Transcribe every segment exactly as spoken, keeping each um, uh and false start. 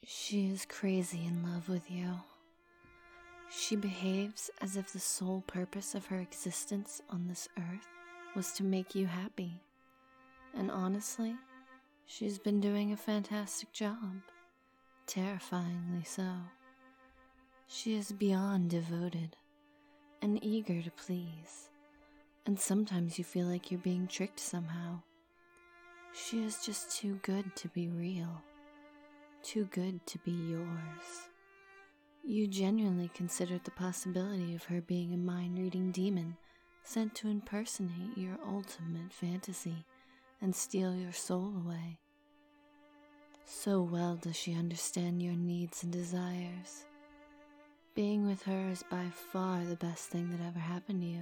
She is crazy in love with you. She behaves as if the sole purpose of her existence on this earth was to make you happy. And honestly, she's been doing a fantastic job. Terrifyingly so. She is beyond devoted and eager to please. And sometimes you feel like you're being tricked somehow. She is just too good to be real. Too good to be yours. You genuinely considered the possibility of her being a mind-reading demon sent to impersonate your ultimate fantasy and steal your soul away. So well does she understand your needs and desires. Being with her is by far the best thing that ever happened to you.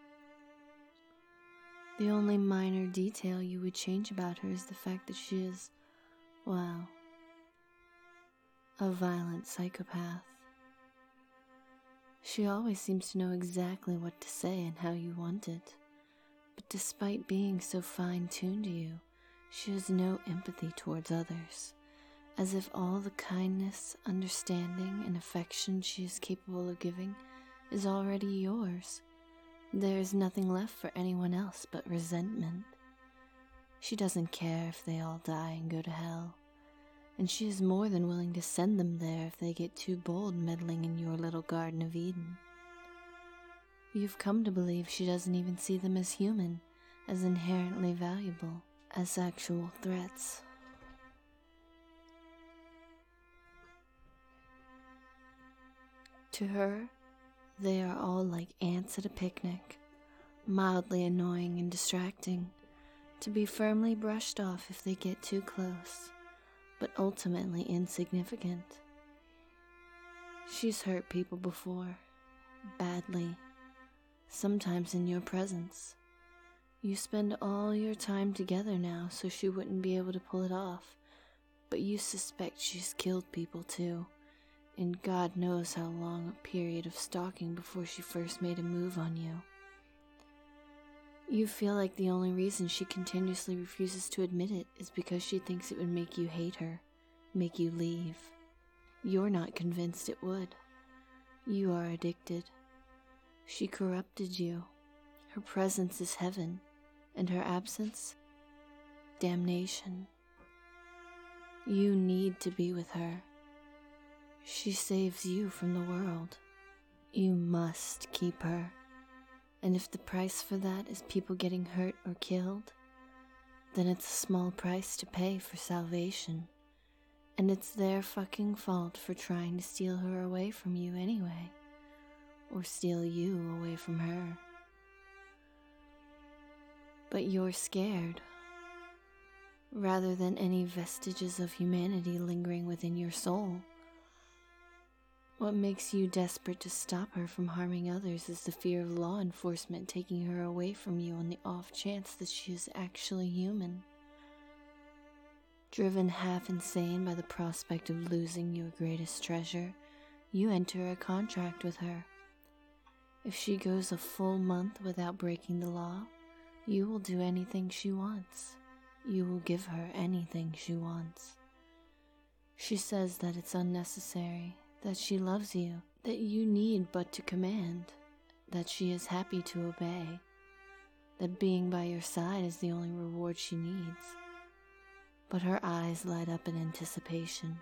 The only minor detail you would change about her is the fact that she is, well, a violent psychopath. She always seems to know exactly what to say and how you want it, but despite being so fine-tuned to you, she has no empathy towards others, as if all the kindness, understanding, and affection she is capable of giving is already yours. There is nothing left for anyone else but resentment. She doesn't care if they all die and go to hell, and she is more than willing to send them there if they get too bold meddling in your little Garden of Eden. You've come to believe she doesn't even see them as human, as inherently valuable, as actual threats. To her, they are all like ants at a picnic, mildly annoying and distracting, to be firmly brushed off if they get too close, but ultimately insignificant. She's hurt people before, badly, sometimes in your presence. You spend all your time together now so she wouldn't be able to pull it off, but you suspect she's killed people too, in God knows how long a period of stalking before she first made a move on you. You feel like the only reason she continuously refuses to admit it is because she thinks it would make you hate her, make you leave. You're not convinced it would. You are addicted. She corrupted you. Her presence is heaven, and her absence, damnation. You need to be with her. She saves you from the world. You must keep her. And if the price for that is people getting hurt or killed, then it's a small price to pay for salvation. And it's their fucking fault for trying to steal her away from you anyway. Or steal you away from her. But you're scared. Rather than any vestiges of humanity lingering within your soul. What makes you desperate to stop her from harming others is the fear of law enforcement taking her away from you on the off chance that she is actually human. Driven half insane by the prospect of losing your greatest treasure, you enter a contract with her. If she goes a full month without breaking the law, you will do anything she wants. You will give her anything she wants. She says that it's unnecessary, that she loves you, that you need but to command, that she is happy to obey, that being by your side is the only reward she needs. But her eyes light up in anticipation.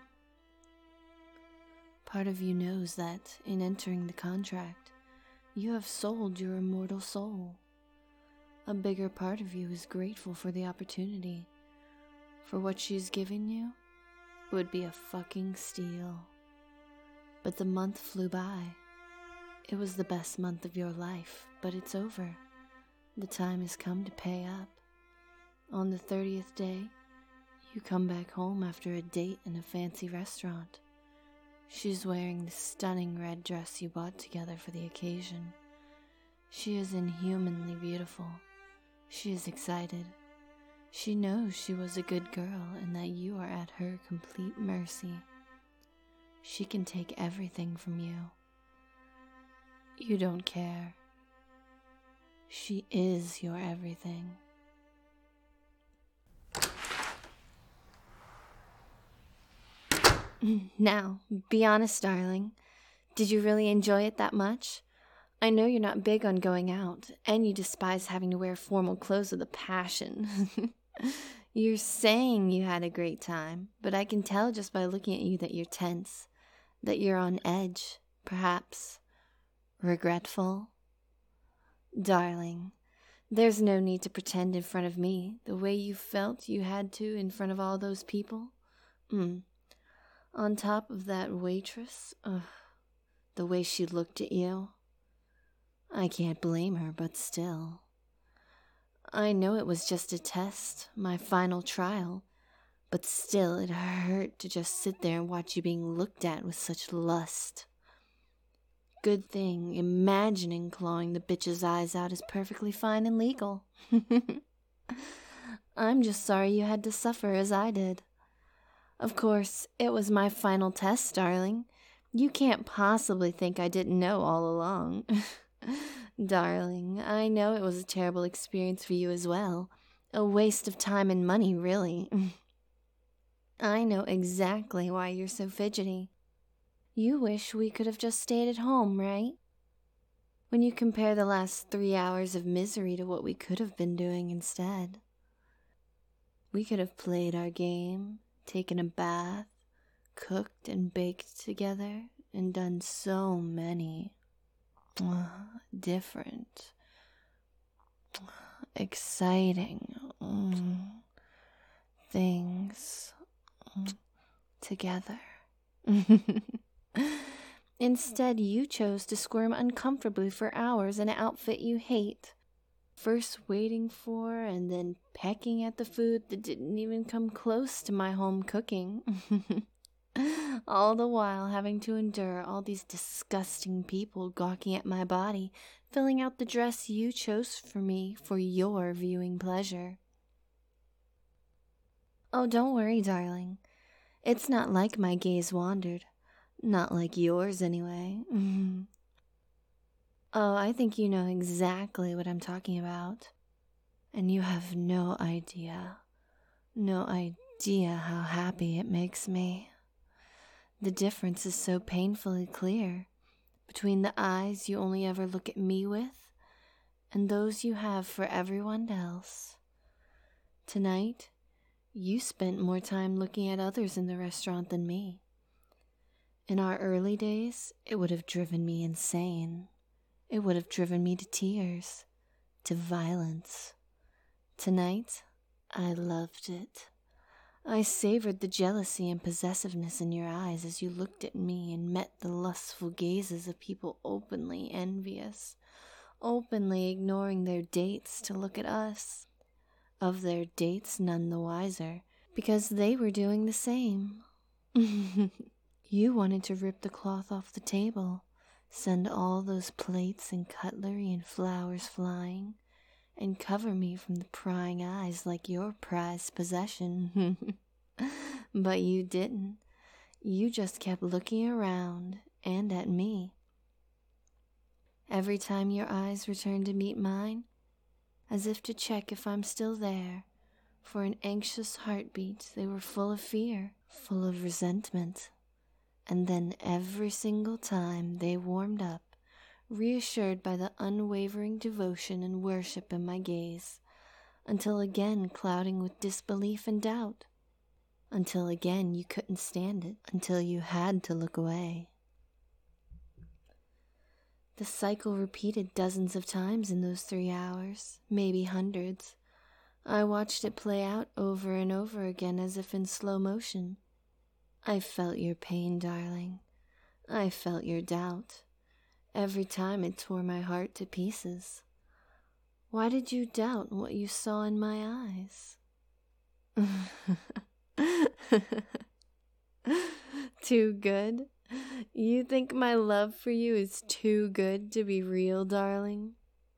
Part of you knows that, in entering the contract, you have sold your immortal soul. A bigger part of you is grateful for the opportunity, for what she's given you would be a fucking steal. But the month flew by. It was the best month of your life, but it's over. The time has come to pay up. On the thirtieth day, you come back home after a date in a fancy restaurant. She's wearing the stunning red dress you bought together for the occasion. She is inhumanly beautiful. She is excited. She knows she was a good girl and that you are at her complete mercy. She can take everything from you. You don't care. She is your everything. Now, be honest, darling. Did you really enjoy it that much? I know you're not big on going out, and you despise having to wear formal clothes with a passion. You're saying you had a great time, but I can tell just by looking at you that you're tense, that you're on edge, perhaps regretful. Darling, there's no need to pretend in front of me the way you felt you had to in front of all those people. Mm. On top of that waitress, ugh, the way she looked at you. I can't blame her, but still. I know it was just a test, my final trial, but still it hurt to just sit there and watch you being looked at with such lust. Good thing imagining clawing the bitch's eyes out is perfectly fine and legal. I'm just sorry you had to suffer as I did. Of course, it was my final test, darling. You can't possibly think I didn't know all along. Darling, I know it was a terrible experience for you as well. A waste of time and money, really. I know exactly why you're so fidgety. You wish we could have just stayed at home, right? When you compare the last three hours of misery to what we could have been doing instead. We could have played our game, taken a bath, cooked and baked together, and done so many uh, different, exciting um, things um, together. Instead, you chose to squirm uncomfortably for hours in an outfit you hate. First waiting for and then pecking at the food that didn't even come close to my home cooking. All the while having to endure all these disgusting people gawking at my body, filling out the dress you chose for me for your viewing pleasure. Oh, don't worry, darling. It's not like my gaze wandered. Not like yours, anyway. Oh, I think you know exactly what I'm talking about. And you have no idea, no idea how happy it makes me. The difference is so painfully clear between the eyes you only ever look at me with and those you have for everyone else. Tonight, you spent more time looking at others in the restaurant than me. In our early days, it would have driven me insane. It would have driven me to tears, to violence. Tonight, I loved it. I savored the jealousy and possessiveness in your eyes as you looked at me and met the lustful gazes of people openly envious, openly ignoring their dates to look at us. Of their dates none the wiser, because they were doing the same. You wanted to rip the cloth off the table, send all those plates and cutlery and flowers flying, and cover me from the prying eyes like your prized possession. But you didn't. You just kept looking around and at me. Every time your eyes returned to meet mine, as if to check if I'm still there, for an anxious heartbeat, they were full of fear, full of resentment. And then every single time they warmed up, reassured by the unwavering devotion and worship in my gaze, until again clouding with disbelief and doubt, until again you couldn't stand it, until you had to look away. The cycle repeated dozens of times in those three hours, maybe hundreds. I watched it play out over and over again as if in slow motion. I felt your pain, darling. I felt your doubt. Every time it tore my heart to pieces. Why did you doubt what you saw in my eyes? Too good? You think my love for you is too good to be real, darling?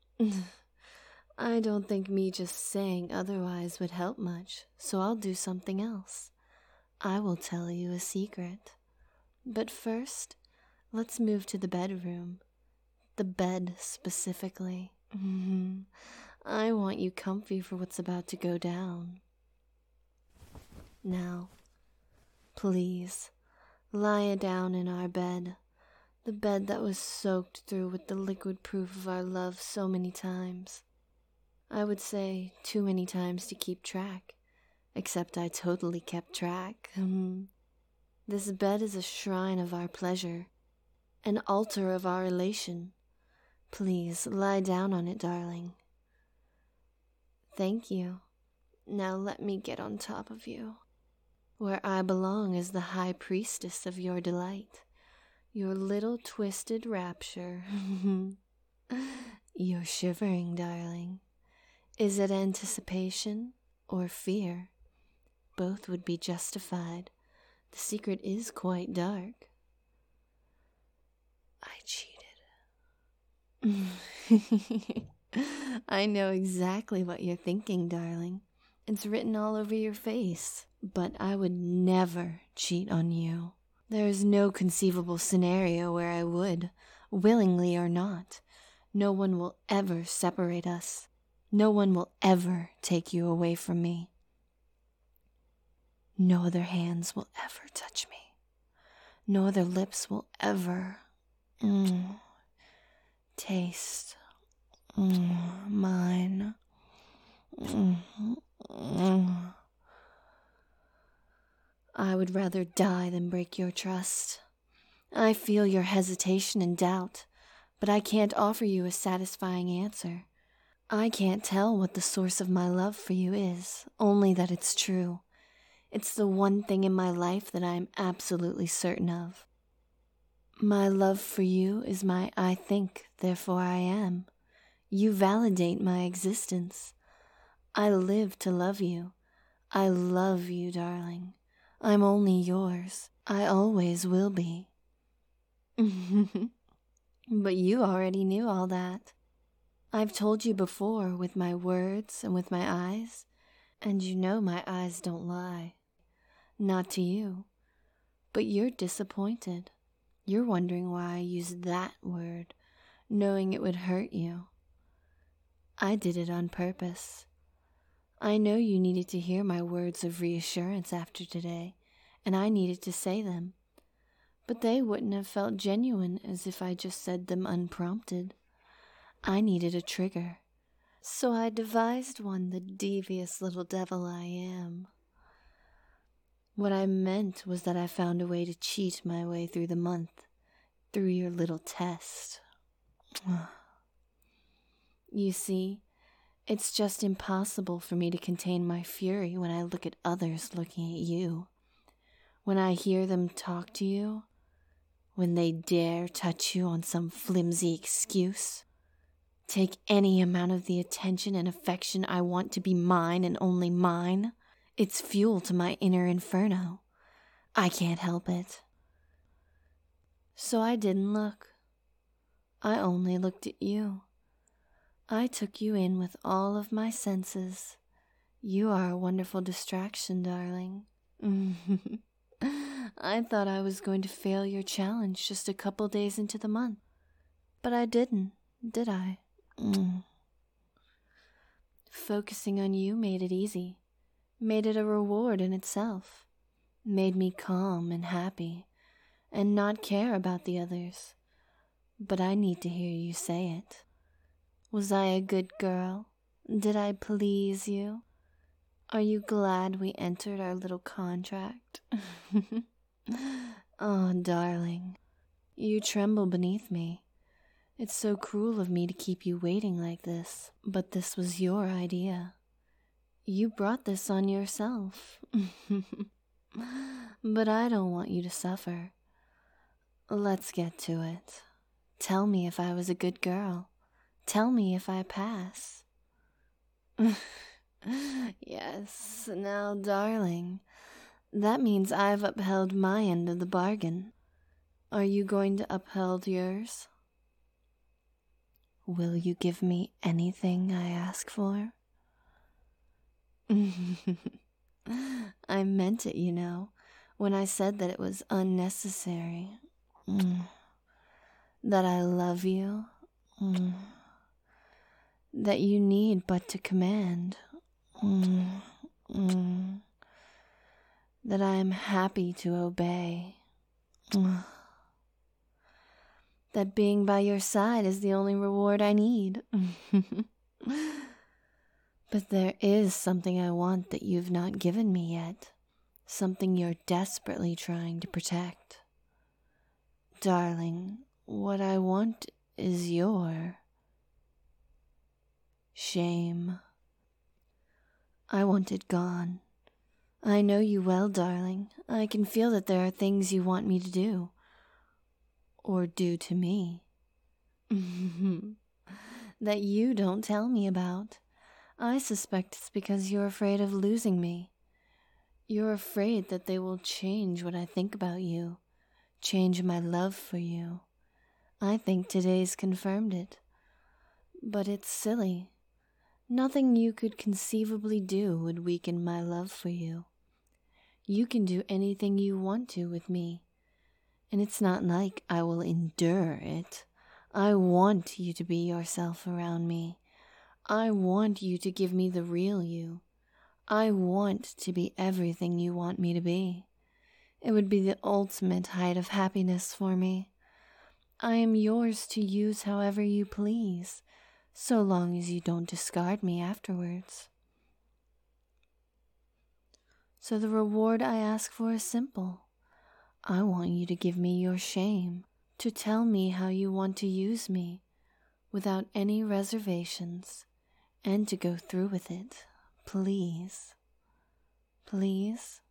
I don't think me just saying otherwise would help much, so I'll do something else. I will tell you a secret. But first, let's move to the bedroom. The bed, specifically. I want you comfy for what's about to go down. Now, please, Lie down in our bed, the bed that was soaked through with the liquid proof of our love so many times. I would say too many times to keep track, except I totally kept track. This bed is a shrine of our pleasure, an altar of our elation. Please lie down on it, darling. Thank you. Now let me get on top of you, where I belong as the high priestess of your delight, your little twisted rapture. You're shivering, darling. Is it anticipation or fear? Both would be justified. The secret is quite dark. I cheated. I know exactly what you're thinking, darling. It's written all over your face. But I would never cheat on you. There is no conceivable scenario where I would, willingly or not. No one will ever separate us. No one will ever take you away from me. No other hands will ever touch me. No other lips will ever mm, taste mm, mine. Mm, mm. I would rather die than break your trust. I feel your hesitation and doubt, but I can't offer you a satisfying answer. I can't tell what the source of my love for you is, only that it's true. It's the one thing in my life that I am absolutely certain of. My love for you is my I think, therefore I am. You validate my existence. I live to love you. I love you, darling. I'm only yours. I always will be. But you already knew all that. I've told you before with my words and with my eyes, and you know my eyes don't lie. Not to you, but you're disappointed. You're wondering why I used that word, knowing it would hurt you. I did it on purpose. I know you needed to hear my words of reassurance after today, and I needed to say them. But they wouldn't have felt genuine as if I just said them unprompted. I needed a trigger, so I devised one, the devious little devil I am. What I meant was that I found a way to cheat my way through the month, through your little test. You see, it's just impossible for me to contain my fury when I look at others looking at you. When I hear them talk to you, when they dare touch you on some flimsy excuse, take any amount of the attention and affection I want to be mine and only mine, it's fuel to my inner inferno. I can't help it. So I didn't look. I only looked at you. I took you in with all of my senses. You are a wonderful distraction, darling. I thought I was going to fail your challenge just a couple days into the month. But I didn't, did I? Mm. Focusing on you made it easy, made it a reward in itself, made me calm and happy, and not care about the others. But I need to hear you say it. Was I a good girl? Did I please you? Are you glad we entered our little contract? Oh, darling, you tremble beneath me. It's so cruel of me to keep you waiting like this, but this was your idea. You brought this on yourself. But I don't want you to suffer. Let's get to it. Tell me if I was a good girl. Tell me if I pass. Yes, now, darling, that means I've upheld my end of the bargain. Are you going to uphold yours? Will you give me anything I ask for? I meant it, you know, when I said that it was unnecessary. Mm. That I love you. Mm. That you need but to command. Mm. Mm. That I am happy to obey. That being by your side is the only reward I need. But there is something I want that you've not given me yet. Something you're desperately trying to protect. Darling, what I want is your shame. I want it gone. I know you well, darling. I can feel that there are things you want me to do. Or do to me. That you don't tell me about. I suspect it's because you're afraid of losing me. You're afraid that they will change what I think about you, change my love for you. I think today's confirmed it. But it's silly. Nothing you could conceivably do would weaken my love for you. You can do anything you want to with me. And it's not like I will endure it. I want you to be yourself around me. I want you to give me the real you. I want to be everything you want me to be. It would be the ultimate height of happiness for me. I am yours to use however you please, so long as you don't discard me afterwards. So the reward I ask for is simple. I want you to give me your shame, to tell me how you want to use me, without any reservations, and to go through with it, please. Please?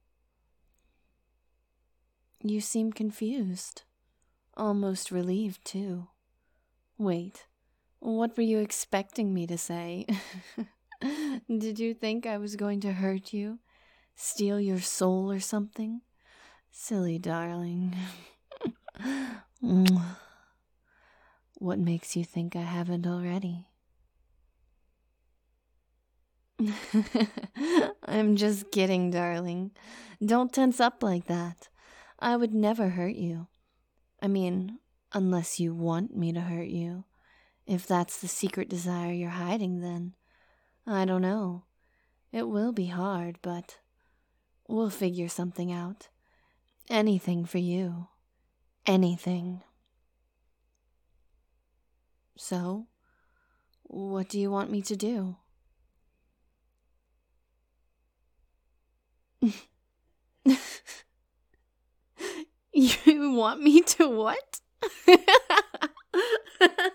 You seem confused, almost relieved too. Wait, what were you expecting me to say? Did you think I was going to hurt you, steal your soul or something? Silly darling. What makes you think I haven't already? I'm just kidding, darling. Don't tense up like that. I would never hurt you. I mean, unless you want me to hurt you. If that's the secret desire you're hiding, then I don't know. It will be hard, but we'll figure something out. Anything for you. Anything. So, what do you want me to do? You want me to what?